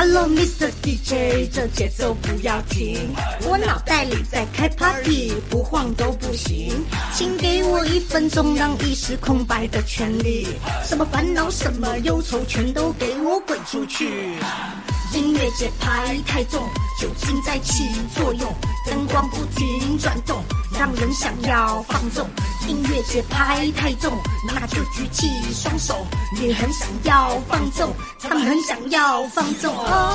Hello Mr. DJ， 这节奏不要停，我脑袋里在开 party， 不晃都不行，请给我1分钟让意识空白的权利，什么烦恼什么忧愁全都给我滚出去。音乐节拍太重，酒精在起作用，灯光不停转动，让人想要放纵。音乐节拍太重，那就举起双手，你很想要放纵，他们很想要放纵。